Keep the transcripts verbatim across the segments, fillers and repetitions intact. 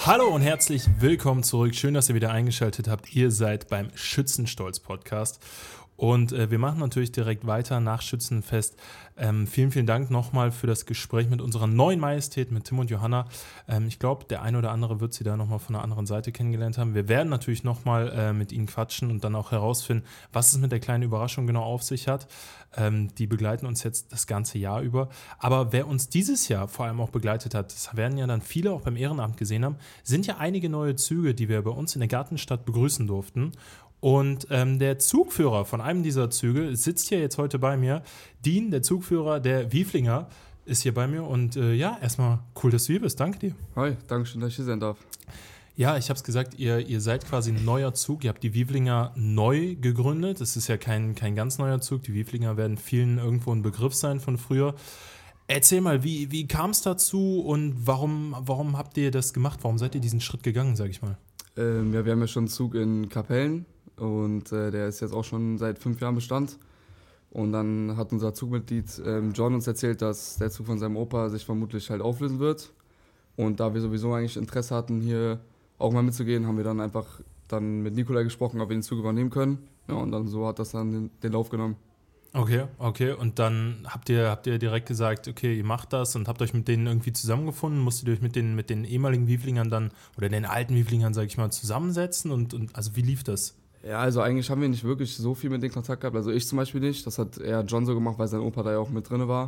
Hallo und herzlich willkommen zurück. Schön, dass ihr wieder eingeschaltet habt. Ihr seid beim Schützenstolz-Podcast. Und äh, wir machen natürlich direkt weiter nach Schützenfest. Ähm, vielen, vielen Dank nochmal für das Gespräch mit unserer neuen Majestät, mit Tim und Johanna. Ähm, ich glaube, der eine oder andere wird sie da nochmal von einer anderen Seite kennengelernt haben. Wir werden natürlich nochmal äh, mit ihnen quatschen und dann auch herausfinden, was es mit der kleinen Überraschung genau auf sich hat. Ähm, die begleiten uns jetzt das ganze Jahr über. Aber wer uns dieses Jahr vor allem auch begleitet hat, das werden ja dann viele auch beim Ehrenamt gesehen haben, sind ja einige neue Züge, die wir bei uns in der Gartenstadt begrüßen durften. Und ähm, der Zugführer von einem dieser Züge sitzt hier jetzt heute bei mir. Dean, der Zugführer der Wieflinger, ist hier bei mir. Und äh, ja, erstmal cool, dass du hier bist. Danke dir. Hi, danke schön, dass ich hier sein darf. Ja, ich habe es gesagt, ihr, ihr seid quasi ein neuer Zug. Ihr habt die Wieflinger neu gegründet. Es ist ja kein, kein ganz neuer Zug. Die Wieflinger werden vielen irgendwo ein Begriff sein von früher. Erzähl mal, wie, wie kam es dazu und warum, warum habt ihr das gemacht? Warum seid ihr diesen Schritt gegangen, sag ich mal? Ähm, ja, wir haben ja schon einen Zug in Kapellen. Und äh, der ist jetzt auch schon seit fünf Jahren Bestand. Und dann hat unser Zugmitglied ähm, John uns erzählt, dass der Zug von seinem Opa sich vermutlich halt auflösen wird. Und da wir sowieso eigentlich Interesse hatten, hier auch mal mitzugehen, haben wir dann einfach dann mit Nikolai gesprochen, ob wir den Zug übernehmen können. Ja, und dann so hat das dann den, den Lauf genommen. Okay, okay. Und dann habt ihr, habt ihr direkt gesagt, okay, ihr macht das und habt euch mit denen irgendwie zusammengefunden? Musstet ihr euch mit den, mit den ehemaligen Wieflingern dann oder den alten Wieflingern, sag ich mal, zusammensetzen? Und, und also wie lief das? Ja, also eigentlich haben wir nicht wirklich so viel mit denen Kontakt gehabt. Also ich zum Beispiel nicht. Das hat eher John so gemacht, weil sein Opa da ja auch mit drin war.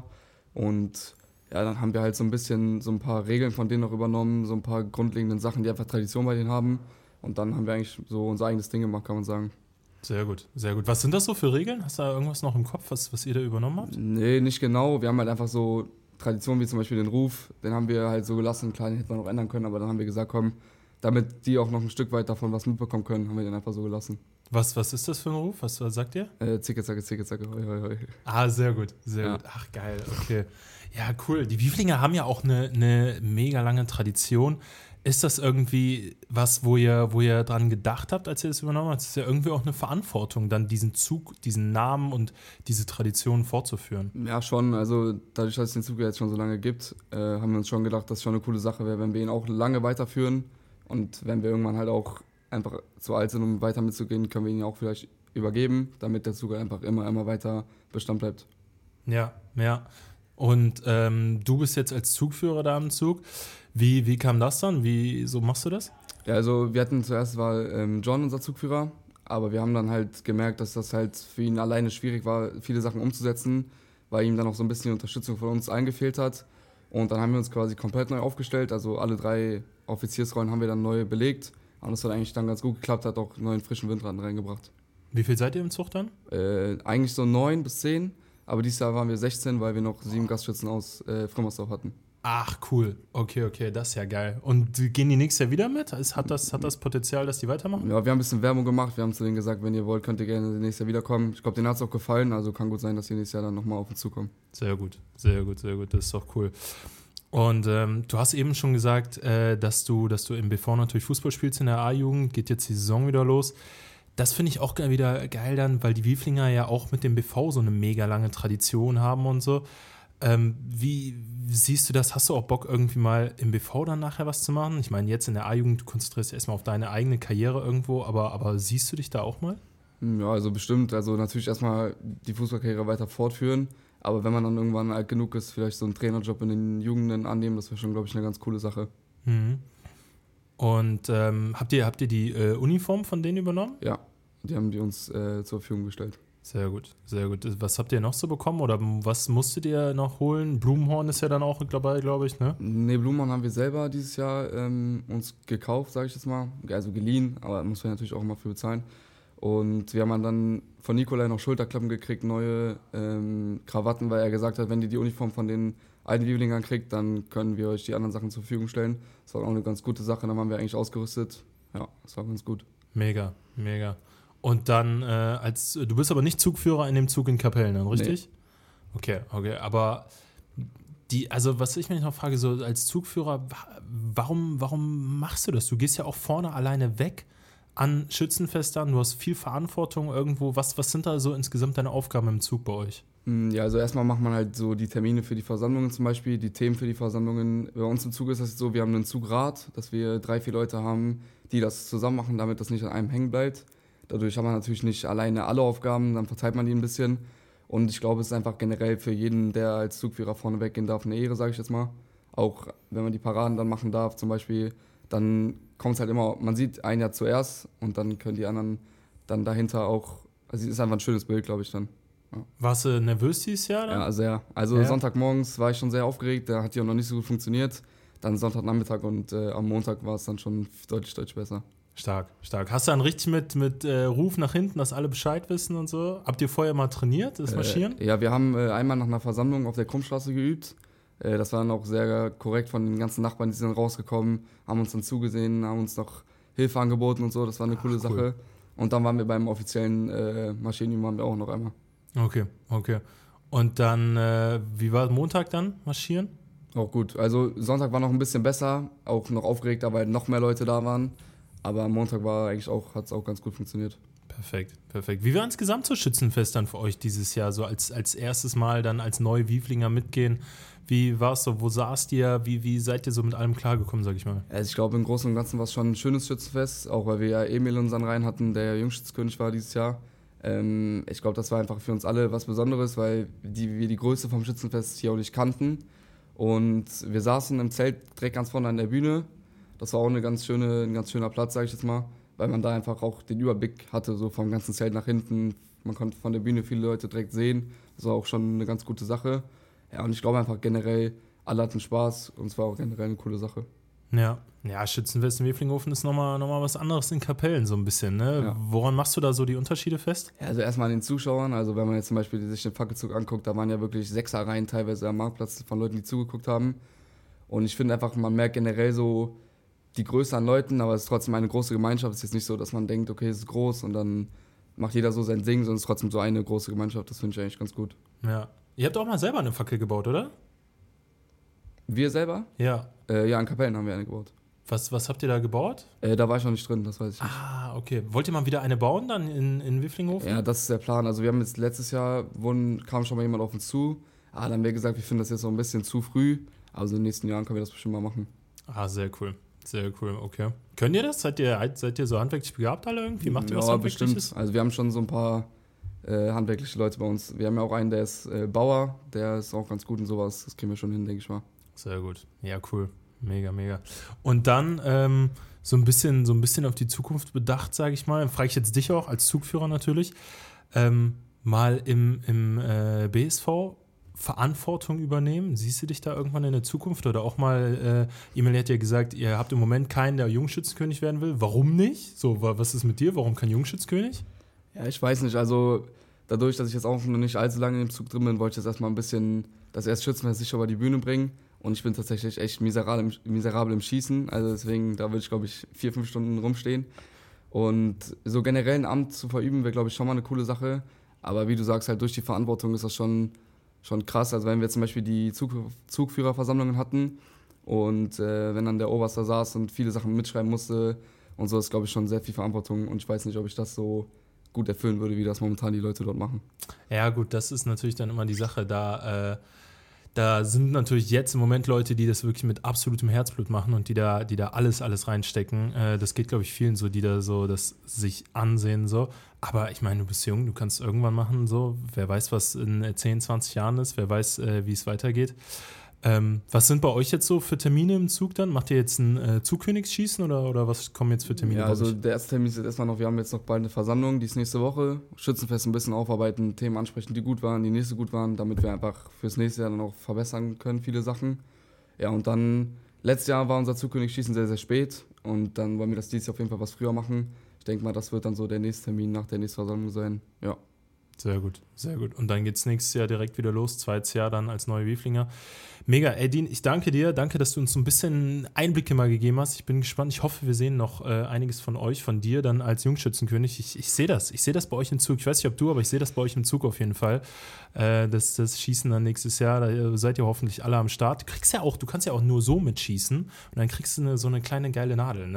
Und ja, dann haben wir halt so ein bisschen so ein paar Regeln von denen noch übernommen, so ein paar grundlegenden Sachen, die einfach Tradition bei denen haben. Und dann haben wir eigentlich so unser eigenes Ding gemacht, kann man sagen. Sehr gut, sehr gut. Was sind das so für Regeln? Hast du da irgendwas noch im Kopf, was, was ihr da übernommen habt? Nee, nicht genau. Wir haben halt einfach so Traditionen wie zum Beispiel den Ruf. Den haben wir halt so gelassen. Klar, den hätten wir noch ändern können, aber dann haben wir gesagt, komm, damit die auch noch ein Stück weit davon was mitbekommen können, haben wir den einfach so gelassen. Was, was ist das für ein Ruf? Was, was sagt ihr? Äh, Zicke, zacke, zicke, zacke, hoi, hoi, hoi. Ah, sehr gut, sehr Ja. gut. Ach, geil, okay. Ja, cool. Die Wieflinger haben ja auch eine, eine mega lange Tradition. Ist das irgendwie was, wo ihr, wo ihr dran gedacht habt, als ihr das übernommen habt? Es ist ja irgendwie auch eine Verantwortung, dann diesen Zug, diesen Namen und diese Tradition fortzuführen. Ja, schon. Also dadurch, dass es den Zug jetzt schon so lange gibt, äh, haben wir uns schon gedacht, dass es schon eine coole Sache wäre, wenn wir ihn auch lange weiterführen. Und wenn wir irgendwann halt auch einfach zu alt sind, um weiter mitzugehen, können wir ihn auch vielleicht übergeben, damit der Zug einfach immer, immer weiter Bestand bleibt. Ja, ja. Und ähm, du bist jetzt als Zugführer da im Zug. Wie, wie kam das dann? Wie so machst du das? Ja, also wir hatten zuerst war ähm, John unser Zugführer, aber wir haben dann halt gemerkt, dass das halt für ihn alleine schwierig war, viele Sachen umzusetzen, weil ihm dann auch so ein bisschen die Unterstützung von uns eingefehlt hat. Und dann haben wir uns quasi komplett neu aufgestellt, also alle drei Offiziersrollen haben wir dann neu belegt. Und das hat eigentlich dann ganz gut geklappt, hat auch neuen frischen Wind reingebracht. Wie viel seid ihr im Zug dann? Äh, eigentlich so neun bis zehn, aber dieses Jahr waren wir sechzehn, weil wir noch sieben Gastschützen aus äh, Frimmersdorf hatten. Ach, cool. Okay, okay, das ist ja geil. Und gehen die nächstes Jahr wieder mit? Ist, hat, das, hat das Potenzial, dass die weitermachen? Ja, wir haben ein bisschen Werbung gemacht, wir haben zu denen gesagt, wenn ihr wollt, könnt ihr gerne nächstes Jahr wiederkommen. Ich glaube, denen hat es auch gefallen, also kann gut sein, dass die nächstes Jahr dann nochmal auf uns zukommen. Sehr gut, sehr gut, sehr gut, das ist doch cool. Und ähm, du hast eben schon gesagt, äh, dass du, dass du im B V natürlich Fußball spielst in der A-Jugend, geht jetzt die Saison wieder los. Das finde ich auch wieder geil dann, weil die Wieflinger ja auch mit dem B V so eine mega lange Tradition haben und so. Ähm, wie siehst du das? Hast du auch Bock, irgendwie mal im B V dann nachher was zu machen? Ich meine, jetzt in der A-Jugend, du konzentrierst dich erstmal auf deine eigene Karriere irgendwo, aber, aber siehst du dich da auch mal? Ja, also bestimmt. Also natürlich erstmal die Fußballkarriere weiter fortführen. Aber wenn man dann irgendwann alt genug ist, vielleicht so einen Trainerjob in den Jugenden annehmen, das wäre schon, glaube ich, eine ganz coole Sache. Mhm. Und ähm, habt ihr, habt ihr die äh, Uniform von denen übernommen? Ja, die haben die uns äh, zur Verfügung gestellt. Sehr gut, sehr gut. Was habt ihr noch so bekommen oder was musstet ihr noch holen? Blumenhorn ist ja dann auch dabei, glaube ich, ne? Ne, Blumenhorn haben wir selber dieses Jahr ähm, uns gekauft, sage ich jetzt mal. Also geliehen, aber muss man natürlich auch immer für bezahlen. Und wir haben dann von Nikolai noch Schulterklappen gekriegt, neue ähm, Krawatten, weil er gesagt hat, wenn ihr die Uniform von den alten Wieflingern kriegt, dann können wir euch die anderen Sachen zur Verfügung stellen. Das war auch eine ganz gute Sache, dann waren wir eigentlich ausgerüstet. Ja, das war ganz gut. Mega, mega. Und dann, äh, als du bist aber nicht Zugführer in dem Zug in Kapellen, dann, richtig? Nee. Okay, okay, aber die, also was ich mich noch frage, so als Zugführer, warum, warum machst du das? Du gehst ja auch vorne alleine weg an Schützenfestern, du hast viel Verantwortung irgendwo. Was, was sind da so insgesamt deine Aufgaben im Zug bei euch? Ja, also erstmal macht man halt so die Termine für die Versammlungen zum Beispiel, die Themen für die Versammlungen. Bei uns im Zug ist das jetzt so, wir haben einen Zugrat, dass wir drei, vier Leute haben, die das zusammen machen, damit das nicht an einem hängen bleibt. Dadurch hat man natürlich nicht alleine alle Aufgaben, dann verteilt man die ein bisschen. Und ich glaube, es ist einfach generell für jeden, der als Zugführer vorne weggehen darf, eine Ehre, sage ich jetzt mal. Auch wenn man die Paraden dann machen darf zum Beispiel, dann kommt es halt immer, man sieht ein Jahr zuerst und dann können die anderen dann dahinter auch, also es ist einfach ein schönes Bild, glaube ich dann. Ja. Warst du nervös dieses Jahr dann? Ja, sehr. Also ja. Sonntagmorgens war ich schon sehr aufgeregt, da hat die auch noch nicht so gut funktioniert. Dann Sonntagnachmittag und äh, am Montag war es dann schon deutlich, deutlich besser. Stark, stark. Hast du dann richtig mit, mit äh, Ruf nach hinten, dass alle Bescheid wissen und so? Habt ihr vorher mal trainiert, das Marschieren? Äh, ja, wir haben äh, einmal nach einer Versammlung auf der Krummstraße geübt. Äh, das war dann auch sehr korrekt von den ganzen Nachbarn, die sind dann rausgekommen, haben uns dann zugesehen, haben uns noch Hilfe angeboten und so. Das war eine Ach, coole Sache. Cool. Und dann waren wir beim offiziellen äh, Marschieren, waren wir auch noch einmal. Okay, okay. Und dann, äh, wie war Montag dann, Marschieren? Auch gut. Also Sonntag war noch ein bisschen besser, auch noch aufgeregter, weil noch mehr Leute da waren. Aber am Montag war eigentlich auch, hat es auch ganz gut funktioniert. Perfekt, perfekt. Wie war insgesamt so Schützenfest dann für euch dieses Jahr? So als, als erstes Mal dann als Neu-Wieflinger mitgehen. Wie war es so? Wo saßt ihr? Wie, wie seid ihr so mit allem klargekommen, sag ich mal? Also ich glaube, im Großen und Ganzen war es schon ein schönes Schützenfest. Auch weil wir ja Emil in unseren Reihen hatten, der ja Jungschützenkönig war dieses Jahr. Ähm, ich glaube, das war einfach für uns alle was Besonderes, weil die, wir die Größe vom Schützenfest hier auch nicht kannten. Und wir saßen im Zelt direkt ganz vorne an der Bühne. Das war auch eine ganz schöne, ein ganz schöner Platz, sage ich jetzt mal, weil man da einfach auch den Überblick hatte, so vom ganzen Zelt nach hinten. Man konnte von der Bühne viele Leute direkt sehen. Das war auch schon eine ganz gute Sache. Ja, und ich glaube einfach generell, alle hatten Spaß und es war auch generell eine coole Sache. Ja, ja, Schützenfest in Weflinghofen ist nochmal noch mal was anderes in Kapellen so ein bisschen, ne? Ja. Woran machst du da so die Unterschiede fest? Ja, also erstmal an den Zuschauern, also wenn man jetzt zum Beispiel sich den Fackelzug anguckt, da waren ja wirklich Sechserreihen teilweise am Marktplatz von Leuten, die zugeguckt haben. Und ich finde einfach, man merkt generell so die Größe an Leuten, aber es ist trotzdem eine große Gemeinschaft. Es ist jetzt nicht so, dass man denkt, okay, es ist groß und dann macht jeder so sein Ding, sondern es ist trotzdem so eine große Gemeinschaft. Das finde ich eigentlich ganz gut. Ja. Ihr habt auch mal selber eine Fackel gebaut, oder? Wir selber? Ja. Äh, ja, in Kapellen haben wir eine gebaut. Was, was habt ihr da gebaut? Äh, da war ich noch nicht drin, das weiß ich nicht. Ah, okay. Wollt ihr mal wieder eine bauen dann in, in Wiflinghofen? Ja, das ist der Plan. Also wir haben jetzt letztes Jahr, wurden, kam schon mal jemand auf uns zu. Ah, dann haben wir gesagt, wir finden das jetzt noch ein bisschen zu früh. Also in den nächsten Jahren können wir das bestimmt mal machen. Ah, sehr cool. Sehr cool, okay. Könnt ihr das? Seid ihr, seid ihr so handwerklich begabt alle irgendwie? Macht ihr ja, was Handwerkliches? Bestimmt. Also wir haben schon so ein paar äh, handwerkliche Leute bei uns. Wir haben ja auch einen, der ist äh, Bauer. Der ist auch ganz gut und sowas. Das kriegen wir schon hin, denke ich mal. Sehr gut. Ja, cool. Mega, mega. Und dann ähm, so ein bisschen, so ein bisschen auf die Zukunft bedacht, sage ich mal. Frage ich jetzt dich auch als Zugführer natürlich. Ähm, mal im, im äh, B S V Verantwortung übernehmen? Siehst du dich da irgendwann in der Zukunft? Oder auch mal, äh, Emil hat ja gesagt, ihr habt im Moment keinen, der Jungschützenkönig werden will. Warum nicht? So, was ist mit dir? Warum kein Jungschützenkönig? Ja, ich weiß nicht. Also dadurch, dass ich jetzt auch noch nicht allzu lange im Zug drin bin, wollte ich jetzt erstmal ein bisschen das erste Schützenfest sicher über die Bühne bringen. Und ich bin tatsächlich echt miserabel im, miserabel im Schießen. Also deswegen, da würde ich, glaube ich, vier, fünf Stunden rumstehen. Und so generell ein Amt zu verüben, wäre, glaube ich, schon mal eine coole Sache. Aber wie du sagst, halt durch die Verantwortung ist das schon, schon krass. Also wenn wir zum Beispiel die Zug, Zugführerversammlungen hatten und äh, wenn dann der Oberst da saß und viele Sachen mitschreiben musste und so, ist, glaube ich, schon sehr viel Verantwortung. Und ich weiß nicht, ob ich das so gut erfüllen würde, wie das momentan die Leute dort machen. Ja gut, das ist natürlich dann immer die Sache, da... Äh Da sind natürlich jetzt im Moment Leute, die das wirklich mit absolutem Herzblut machen und die da, die da alles, alles reinstecken. Äh, das geht, glaube ich, vielen so, die da so das sich ansehen. So. Aber ich meine, du bist jung, du kannst irgendwann machen. So. Wer weiß, was in zehn, zwanzig Jahren ist, wer weiß, äh, wie es weitergeht. Ähm, was sind bei euch jetzt so für Termine im Zug dann? Macht ihr jetzt ein äh, Zugkönigsschießen oder, oder was kommen jetzt für Termine? Ja, also der erste Termin ist jetzt erstmal noch, wir haben jetzt noch bald eine Versammlung, die ist nächste Woche. Schützenfest ein bisschen aufarbeiten, Themen ansprechen, die gut waren, die nächste gut waren, damit wir einfach fürs nächste Jahr dann auch verbessern können, viele Sachen. Ja, und dann, letztes Jahr war unser Zugkönigsschießen sehr, sehr spät und dann wollen wir das dieses Jahr auf jeden Fall was früher machen. Ich denke mal, das wird dann so der nächste Termin nach der nächsten Versammlung sein, ja. Sehr gut, sehr gut. Und dann geht es nächstes Jahr direkt wieder los, zweites Jahr dann als neue Wieflinger. Mega, Edin, ich danke dir, danke, dass du uns so ein bisschen Einblicke mal gegeben hast. Ich bin gespannt, ich hoffe, wir sehen noch äh, einiges von euch, von dir dann als Jungschützenkönig. Ich, ich sehe das, ich sehe das bei euch im Zug. Ich weiß nicht, ob du, aber ich sehe das bei euch im Zug auf jeden Fall. Äh, das, das Schießen dann nächstes Jahr, da seid ihr hoffentlich alle am Start. Du kriegst ja auch, du kannst ja auch nur so mitschießen und dann kriegst du eine, so eine kleine geile Nadel, ne?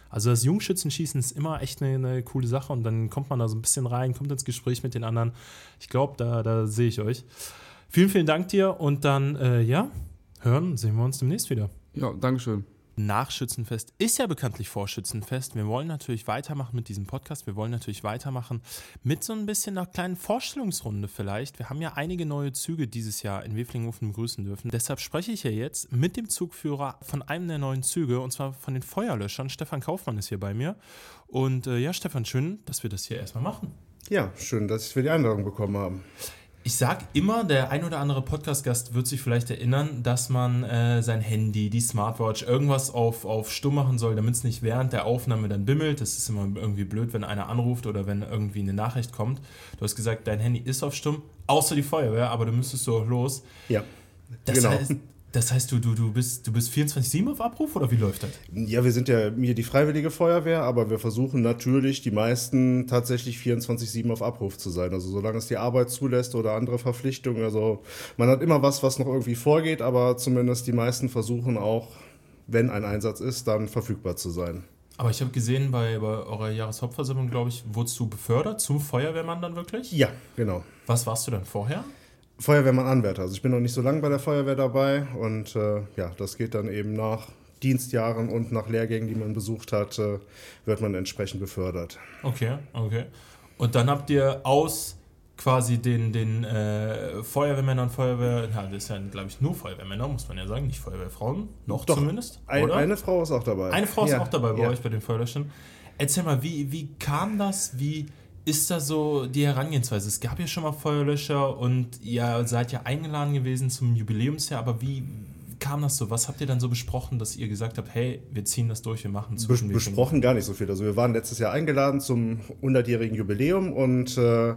Also das Jungschützenschießen ist immer echt eine, eine coole Sache und dann kommt man da so ein bisschen rein, kommt ins Gespräch mit den anderen. Ich glaube, da, da sehe ich euch. Vielen, vielen Dank dir und dann, äh, ja, hören, sehen wir uns demnächst wieder. Ja, Dankeschön. Nach Schützenfest ist ja bekanntlich vor Schützenfest. Wir wollen natürlich weitermachen mit diesem Podcast. Wir wollen natürlich weitermachen mit so ein bisschen einer kleinen Vorstellungsrunde vielleicht. Wir haben ja einige neue Züge dieses Jahr in Weflinghofen begrüßen dürfen. Deshalb spreche ich ja jetzt mit dem Zugführer von einem der neuen Züge und zwar von den Feuerlöschern. Stefan Kaufmann ist hier bei mir. Und äh, ja, Stefan, schön, dass wir das hier erstmal machen. Ja, schön, dass wir die Einladung bekommen haben. Ich sag immer, der ein oder andere Podcast-Gast wird sich vielleicht erinnern, dass man äh, sein Handy, die Smartwatch, irgendwas auf, auf stumm machen soll, damit es nicht während der Aufnahme dann bimmelt. Das ist immer irgendwie blöd, wenn einer anruft oder wenn irgendwie eine Nachricht kommt. Du hast gesagt, dein Handy ist auf stumm, außer die Feuerwehr, aber du müsstest so los. Ja, das genau. Heißt, das heißt, du, du, du bist, du bist vierundzwanzig sieben auf Abruf oder wie läuft das? Ja, wir sind ja hier die Freiwillige Feuerwehr, aber wir versuchen natürlich, die meisten tatsächlich vierundzwanzig sieben auf Abruf zu sein. Also solange es die Arbeit zulässt oder andere Verpflichtungen. Also man hat immer was, was noch irgendwie vorgeht, aber zumindest die meisten versuchen auch, wenn ein Einsatz ist, dann verfügbar zu sein. Aber ich habe gesehen, bei, bei eurer Jahreshauptversammlung, glaube ich, wurdest du befördert zum Feuerwehrmann dann wirklich? Ja, genau. Was warst du dann vorher? Feuerwehrmann-Anwärter. Also ich bin noch nicht so lange bei der Feuerwehr dabei und äh, ja, das geht dann eben nach Dienstjahren und nach Lehrgängen, die man besucht hat, äh, wird man entsprechend befördert. Okay, okay. Und dann habt ihr aus quasi den, den äh, Feuerwehrmännern und Feuerwehr, ja, das ist ja, glaube ich, nur Feuerwehrmänner, muss man ja sagen, nicht Feuerwehrfrauen, noch Doch, zumindest, ein, oder? Eine Frau ist auch dabei. Eine Frau ist ja. auch dabei bei ja. euch bei den Feuerlöschern. Erzähl mal, wie, wie kam das, wie ist da so die Herangehensweise? Es gab ja schon mal Feuerlöscher und ihr seid ja eingeladen gewesen zum Jubiläumsjahr, aber wie kam das so? Was habt ihr dann so besprochen, dass ihr gesagt habt, hey, wir ziehen das durch, wir machen Bes- Besprochen gar nicht so viel. Also wir waren letztes Jahr eingeladen zum hundertjährigen Jubiläum und äh,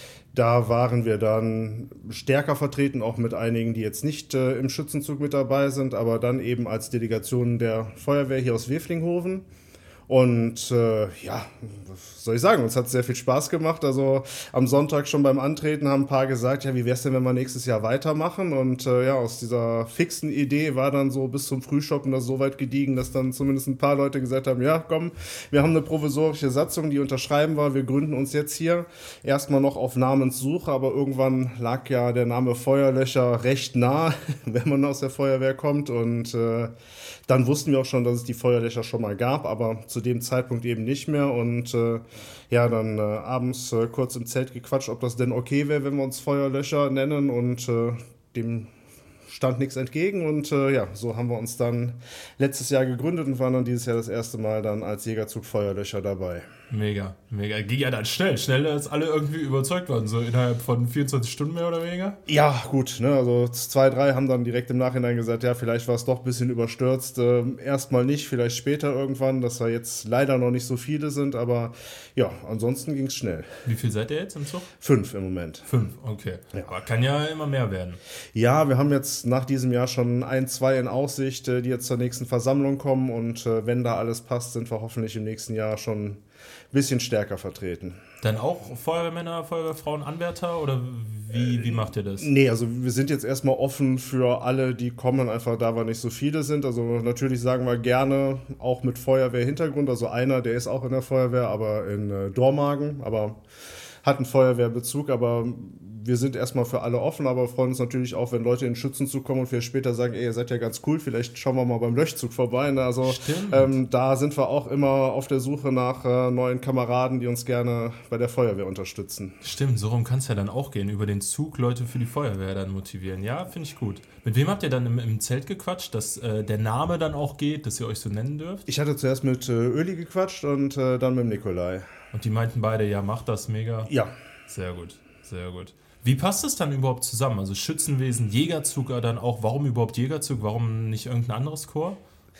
da waren wir dann stärker vertreten, auch mit einigen, die jetzt nicht äh, im Schützenzug mit dabei sind, aber dann eben als Delegation der Feuerwehr hier aus Weflinghofen. Und äh, ja, was soll ich sagen, uns hat sehr viel Spaß gemacht. Also am Sonntag schon beim Antreten haben ein paar gesagt, ja, wie wär's denn, wenn wir nächstes Jahr weitermachen? Und äh, ja, aus dieser fixen Idee war dann so bis zum Frühschoppen das so weit gediegen, dass dann zumindest ein paar Leute gesagt haben, ja, komm, wir haben eine provisorische Satzung, die unterschreiben wir, wir gründen uns jetzt hier. Erstmal noch auf Namenssuche, aber irgendwann lag ja der Name Feuerlöscher recht nah, wenn man aus der Feuerwehr kommt. Und äh, dann wussten wir auch schon, dass es die Feuerlöscher schon mal gab, aber zu dem Zeitpunkt eben nicht mehr. Und äh, ja, dann äh, abends äh, kurz im Zelt gequatscht, ob das denn okay wäre, wenn wir uns Feuerlöscher nennen. Und äh, dem stand nichts entgegen. Und äh, ja, so haben wir uns dann letztes Jahr gegründet und waren dann dieses Jahr das erste Mal dann als Jägerzug Feuerlöscher dabei. Mega, mega. Ging ja dann schnell. Schnell, als alle irgendwie überzeugt waren, so innerhalb von vierundzwanzig Stunden mehr oder weniger? Ja, gut, ne, also zwei, drei haben dann direkt im Nachhinein gesagt, ja, vielleicht war es doch ein bisschen überstürzt. Ähm, erstmal nicht, vielleicht später irgendwann, dass da jetzt leider noch nicht so viele sind, aber ja, ansonsten ging es schnell. Wie viel seid ihr jetzt im Zug? Fünf im Moment. Fünf, okay. Ja. Aber kann ja immer mehr werden. Ja, wir haben jetzt nach diesem Jahr schon ein, zwei in Aussicht, äh, die jetzt zur nächsten Versammlung kommen und äh, wenn da alles passt, sind wir hoffentlich im nächsten Jahr schon ein bisschen stärker vertreten. Dann auch Feuerwehrmänner, Feuerwehrfrauen, Anwärter oder wie, wie macht ihr das? Nee, also wir sind jetzt erstmal offen für alle, die kommen, einfach da wir nicht so viele sind. Also natürlich sagen wir gerne auch mit Feuerwehrhintergrund. Also einer, der ist auch in der Feuerwehr, aber in äh, Dormagen, aber hat einen Feuerwehrbezug, aber wir sind erstmal für alle offen, aber freuen uns natürlich auch, wenn Leute in den Schützenzug kommen und wir später sagen, ey, ihr seid ja ganz cool, vielleicht schauen wir mal beim Löschzug vorbei. Ne? Also ähm, da sind wir auch immer auf der Suche nach äh, neuen Kameraden, die uns gerne bei der Feuerwehr unterstützen. Stimmt, so rum kann es ja dann auch gehen, über den Zug Leute für die Feuerwehr dann motivieren. Ja, finde ich gut. Mit wem habt ihr dann im, im Zelt gequatscht, dass äh, der Name dann auch geht, dass ihr euch so nennen dürft? Ich hatte zuerst mit äh, Öli gequatscht und äh, dann mit Nikolai. Und die meinten beide, ja, macht das mega. Ja. Sehr gut, sehr gut. Wie passt das dann überhaupt zusammen? Also Schützenwesen, Jägerzug dann auch. Warum überhaupt Jägerzug? Warum nicht irgendein anderes Korps?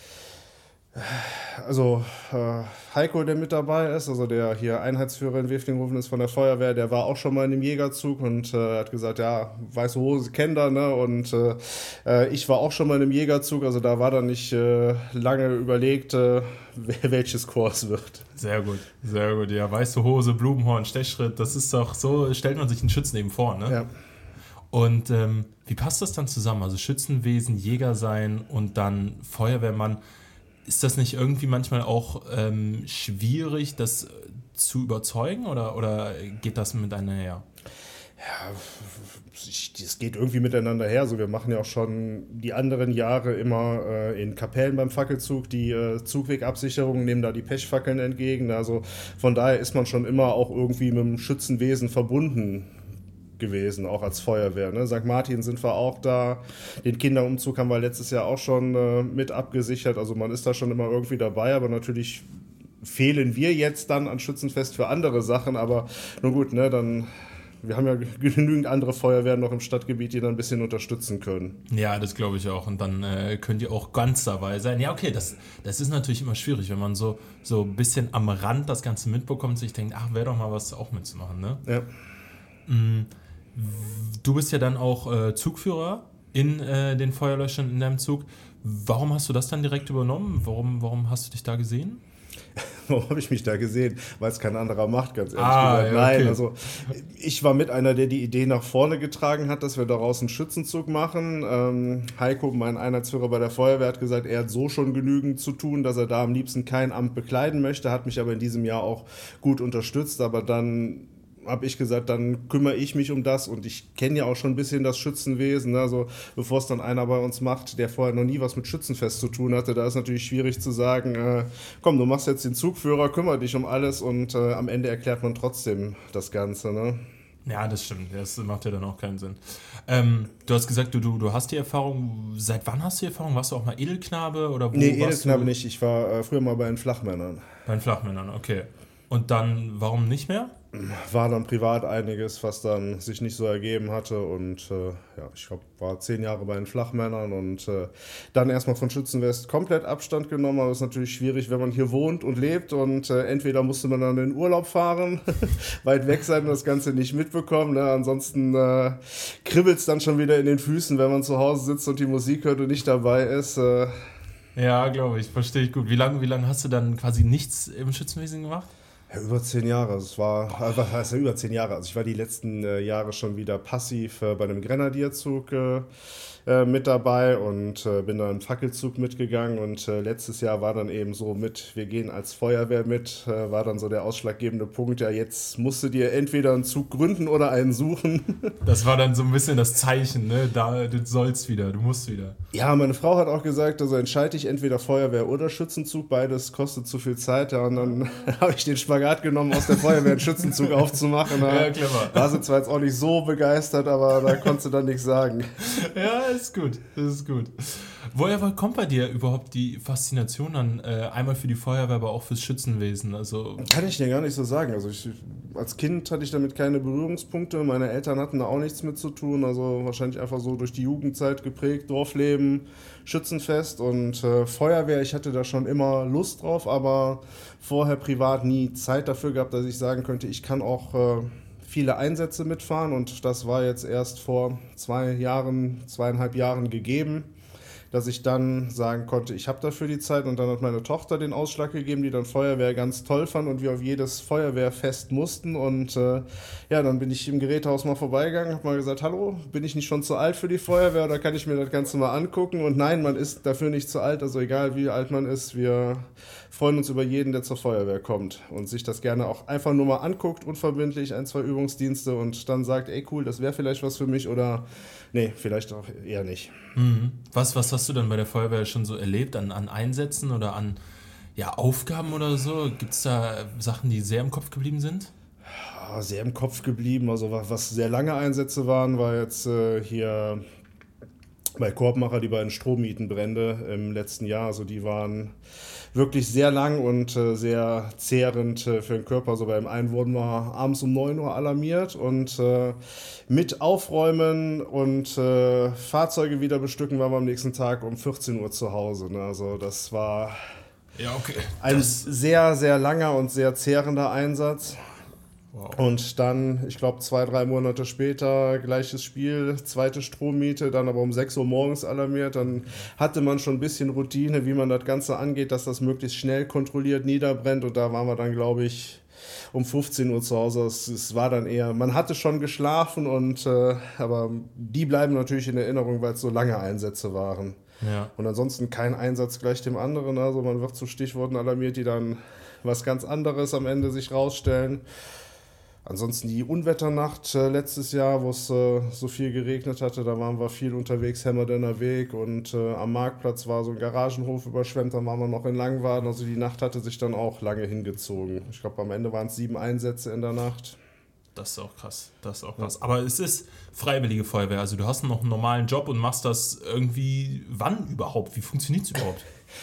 Also äh, Heiko, der mit dabei ist, also der hier Einheitsführer in Weflinghofen ist von der Feuerwehr, der war auch schon mal in dem Jägerzug und äh, hat gesagt, ja, weiße Hose kennt er, ne? Und äh, ich war auch schon mal in einem Jägerzug, also da war dann nicht äh, lange überlegt, äh, welches Korps es wird. Sehr gut, sehr gut. Ja, weiße Hose, Blumenhorn, Stechschritt, das ist doch so, stellt man sich einen Schützen eben vor, ne? Ja. Und ähm, wie passt das dann zusammen? Also Schützenwesen, Jäger sein und dann Feuerwehrmann. ist das nicht irgendwie manchmal auch ähm, schwierig, das zu überzeugen oder, oder geht das miteinander her? Ja, es geht irgendwie miteinander her. So, wir machen ja auch schon die anderen Jahre immer äh, in Kapellen beim Fackelzug die äh, Zugwegabsicherung, nehmen da die Pechfackeln entgegen. Also von daher ist man schon immer auch irgendwie mit dem Schützenwesen verbunden gewesen, auch als Feuerwehr. Ne? Sankt Martin sind wir auch da. Den Kinderumzug haben wir letztes Jahr auch schon äh, mit abgesichert. Also man ist da schon immer irgendwie dabei, aber natürlich fehlen wir jetzt dann an Schützenfest für andere Sachen. Aber nun gut, ne, dann... Wir haben ja genügend andere Feuerwehren noch im Stadtgebiet, die dann ein bisschen unterstützen können. Ja, das glaube ich auch. Und dann äh, könnt ihr auch ganz dabei sein. Ja, okay, das, das ist natürlich immer schwierig, wenn man so, so ein bisschen am Rand das Ganze mitbekommt und sich denkt, ach, wäre doch mal was auch mitzumachen, ne? Ja. Du bist ja dann auch äh, Zugführer in äh, den Feuerlöschern in deinem Zug. Warum hast du das dann direkt übernommen? Warum, warum hast du dich da gesehen? Warum habe ich mich da gesehen? Weil es kein anderer macht, ganz ehrlich ah, gesagt. Ja, Nein, okay. also ich war mit einer, der die Idee nach vorne getragen hat, dass wir daraus einen Schützenzug machen. Ähm, Heiko, mein Einheitsführer bei der Feuerwehr, hat gesagt, er hat so schon genügend zu tun, dass er da am liebsten kein Amt bekleiden möchte, hat mich aber in diesem Jahr auch gut unterstützt, aber dann habe ich gesagt, dann kümmere ich mich um das und ich kenne ja auch schon ein bisschen das Schützenwesen, ne? Also bevor es dann einer bei uns macht, der vorher noch nie was mit Schützenfest zu tun hatte, da ist natürlich schwierig zu sagen, äh, komm, du machst jetzt den Zugführer, kümmere dich um alles und äh, am Ende erklärt man trotzdem das Ganze, ne? Ja, das stimmt. Das macht ja dann auch keinen Sinn. Ähm, du hast gesagt, du, du, du hast die Erfahrung. Seit wann hast du die Erfahrung? Warst du auch mal Edelknabe? Oder wo Nee, warst Edelknabe du? nicht. Ich war äh, früher mal bei den Flachmännern. Bei den Flachmännern, okay. Und dann, warum nicht mehr? War dann privat einiges, was dann sich nicht so ergeben hatte und äh, ja, ich glaube, war zehn Jahre bei den Flachmännern und äh, dann erstmal von Schützenfest komplett Abstand genommen, aber es ist natürlich schwierig, wenn man hier wohnt und lebt und äh, entweder musste man dann in Urlaub fahren, weit weg sein und das Ganze nicht mitbekommen, ne? Ansonsten äh, kribbelt es dann schon wieder in den Füßen, wenn man zu Hause sitzt und die Musik hört und nicht dabei ist. Äh. Ja, glaube ich, verstehe ich gut. Wie lange wie lang hast du dann quasi nichts im Schützenwesen gemacht? Ja, über zehn Jahre. Also es war, was heißt ja über zehn Jahre? Also ich war die letzten äh, Jahre schon wieder passiv äh, bei einem Grenadierzug äh, äh, mit dabei und äh, bin dann im Fackelzug mitgegangen und äh, letztes Jahr war dann eben so mit, wir gehen als Feuerwehr mit, äh, war dann so der ausschlaggebende Punkt, ja jetzt musst du dir entweder einen Zug gründen oder einen suchen. Das war dann so ein bisschen das Zeichen, ne? Da, du sollst wieder, du musst wieder. Ja, meine Frau hat auch gesagt, also entscheide ich entweder Feuerwehr oder Schützenzug, beides kostet zu viel Zeit, ja, und dann habe ich den Spagat genommen, aus der Feuerwehr einen Schützenzug aufzumachen. Ja, clever. War sie zwar jetzt auch nicht so begeistert, aber da konntest du dann nichts sagen. Ja, ist gut, das ist gut. Woher kommt bei dir überhaupt die Faszination dann äh, einmal für die Feuerwehr, aber auch fürs Schützenwesen? Also Kann ich dir gar nicht so sagen. Also ich, als Kind hatte ich damit keine Berührungspunkte. Meine Eltern hatten da auch nichts mit zu tun. Also wahrscheinlich einfach so durch die Jugendzeit geprägt, Dorfleben, Schützenfest und äh, Feuerwehr. Ich hatte da schon immer Lust drauf, aber vorher privat nie Zeit dafür gehabt, dass ich sagen könnte, ich kann auch äh, viele Einsätze mitfahren und das war jetzt erst vor zwei Jahren, zweieinhalb Jahren gegeben, dass ich dann sagen konnte, ich habe dafür die Zeit und dann hat meine Tochter den Ausschlag gegeben, die dann Feuerwehr ganz toll fand und wir auf jedes Feuerwehrfest mussten und äh, ja, dann bin ich im Gerätehaus mal vorbeigegangen, habe mal gesagt, hallo, bin ich nicht schon zu alt für die Feuerwehr oder kann ich mir das Ganze mal angucken und nein, man ist dafür nicht zu alt, also egal wie alt man ist, wir freuen uns über jeden, der zur Feuerwehr kommt und sich das gerne auch einfach nur mal anguckt, unverbindlich, ein, zwei Übungsdienste und dann sagt, ey cool, das wäre vielleicht was für mich oder nee, vielleicht auch eher nicht. Mhm. Was, was hast du dann bei der Feuerwehr schon so erlebt an, an Einsätzen oder an ja, Aufgaben oder so? Gibt es da Sachen, die sehr im Kopf geblieben sind? Ja, sehr im Kopf geblieben. Also was sehr lange Einsätze waren, war jetzt äh, hier bei Korbmacher die beiden Strommietenbrände im letzten Jahr. Also die waren wirklich sehr lang und äh, sehr zehrend äh, für den Körper. Also beim einen wurden wir abends um neun Uhr alarmiert und äh, mit Aufräumen und äh, Fahrzeuge wieder bestücken waren wir am nächsten Tag um vierzehn Uhr zu Hause. Ne? Also das war ja, okay. ein Das, sehr, sehr langer und sehr zehrender Einsatz. wow. Und dann, ich glaube, zwei, drei Monate später, gleiches Spiel, zweite Strommiete, dann aber um sechs Uhr morgens alarmiert. Dann hatte man schon ein bisschen Routine, wie man das Ganze angeht, dass das möglichst schnell kontrolliert niederbrennt. Und da waren wir dann, glaube ich, um fünfzehn Uhr zu Hause. Es, es war dann eher, man hatte schon geschlafen, und äh, aber die bleiben natürlich in Erinnerung, weil es so lange Einsätze waren. Ja. Und ansonsten kein Einsatz gleich dem anderen. Also man wird zu Stichworten alarmiert, die dann was ganz anderes am Ende sich rausstellen. Ansonsten die Unwetternacht äh, letztes Jahr, wo es äh, so viel geregnet hatte, da waren wir viel unterwegs, Hemmerdenner Weg, und äh, am Marktplatz war so ein Garagenhof überschwemmt, dann waren wir noch in Langwaden. Also die Nacht hatte sich dann auch lange hingezogen. Ich glaube, am Ende waren es sieben Einsätze in der Nacht. Das ist auch krass, das ist auch krass. Aber es ist freiwillige Feuerwehr, also du hast noch einen normalen Job und machst das irgendwie, wann überhaupt? Wie funktioniert es überhaupt?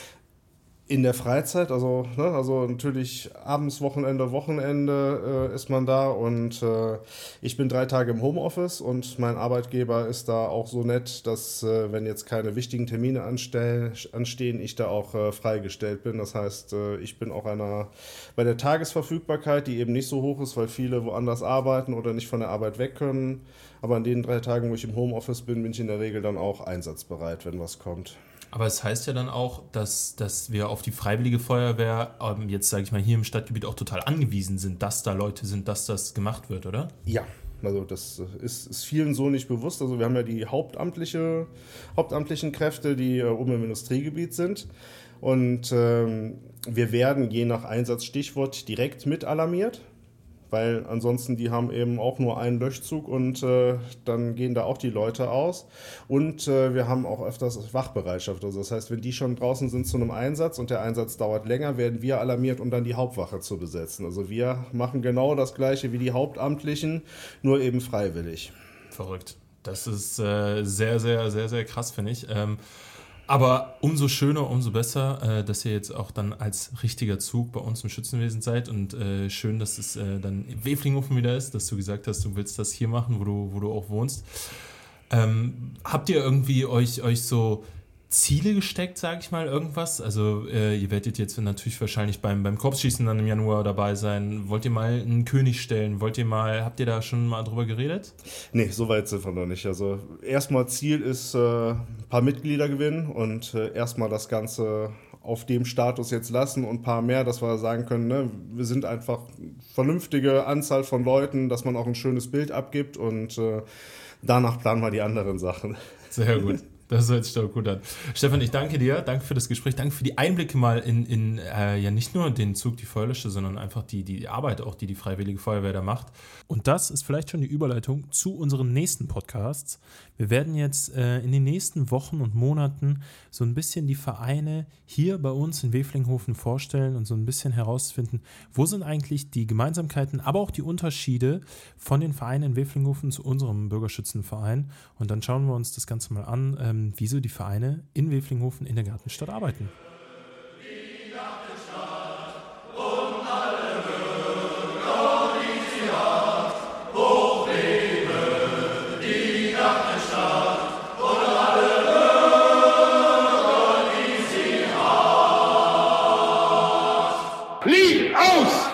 In der Freizeit, also, ne, also natürlich abends, Wochenende, Wochenende äh, ist man da, und äh, ich bin drei Tage im Homeoffice, und mein Arbeitgeber ist da auch so nett, dass äh, wenn jetzt keine wichtigen Termine anstell, anstehen, ich da auch äh, freigestellt bin. Das heißt, äh, ich bin auch einer bei der Tagesverfügbarkeit, die eben nicht so hoch ist, weil viele woanders arbeiten oder nicht von der Arbeit weg können. Aber an den drei Tagen, wo ich im Homeoffice bin, bin ich in der Regel dann auch einsatzbereit, wenn was kommt. Aber es heißt ja dann auch, dass, dass wir auf die Freiwillige Feuerwehr ähm, jetzt, sage ich mal, hier im Stadtgebiet auch total angewiesen sind, dass da Leute sind, dass das gemacht wird, oder? Ja, also das ist, ist vielen so nicht bewusst. Also wir haben ja die hauptamtliche, hauptamtlichen Kräfte, die äh, oben im Industriegebiet sind. Und ähm, wir werden je nach Einsatzstichwort direkt mit alarmiert. Weil ansonsten, die haben eben auch nur einen Löschzug, und äh, dann gehen da auch die Leute aus. Und äh, wir haben auch öfters Wachbereitschaft. Also das heißt, wenn die schon draußen sind zu einem Einsatz und der Einsatz dauert länger, werden wir alarmiert, um dann die Hauptwache zu besetzen. Also wir machen genau das Gleiche wie die Hauptamtlichen, nur eben freiwillig. Verrückt. Das ist äh, sehr, sehr, sehr, sehr krass, finde ich. Ähm, Aber umso schöner, umso besser, äh, dass ihr jetzt auch dann als richtiger Zug bei uns im Schützenwesen seid, und äh, schön, dass es äh, dann in Weflinghofen wieder ist, dass du gesagt hast, du willst das hier machen, wo du, wo du auch wohnst. Ähm, habt ihr irgendwie euch, euch so Ziele gesteckt, sage ich mal, irgendwas? Also äh, ihr werdet jetzt natürlich wahrscheinlich beim, beim Korpsschießen dann im Januar dabei sein. Wollt ihr mal einen König stellen? Wollt ihr mal, habt ihr da schon mal drüber geredet? Nee, so weit sind wir noch nicht. Also erstmal Ziel ist, äh, ein paar Mitglieder gewinnen und äh, erstmal das Ganze auf dem Status jetzt lassen und ein paar mehr, dass wir sagen können, ne, wir sind einfach eine vernünftige Anzahl von Leuten, dass man auch ein schönes Bild abgibt, und äh, danach planen wir die anderen Sachen. Sehr gut. Das hört sich doch gut an. Stefan, ich danke dir. Danke für das Gespräch. Danke für die Einblicke mal in, in äh, ja nicht nur den Zug, die Feuerlösche, sondern einfach die, die Arbeit auch, die die Freiwillige Feuerwehr da macht. Und das ist vielleicht schon die Überleitung zu unseren nächsten Podcasts. Wir werden jetzt äh, in den nächsten Wochen und Monaten so ein bisschen die Vereine hier bei uns in Weflinghofen vorstellen und so ein bisschen herausfinden, wo sind eigentlich die Gemeinsamkeiten, aber auch die Unterschiede von den Vereinen in Weflinghofen zu unserem Bürgerschützenverein. Und dann schauen wir uns das Ganze mal an, ähm, wieso die Vereine in Weflinghofen in der Gartenstadt arbeiten. Die Gartenstadt und alle Bürger, die sie hat, hoch lebe die Gartenstadt und alle Bürger, die sie hat. Lied aus!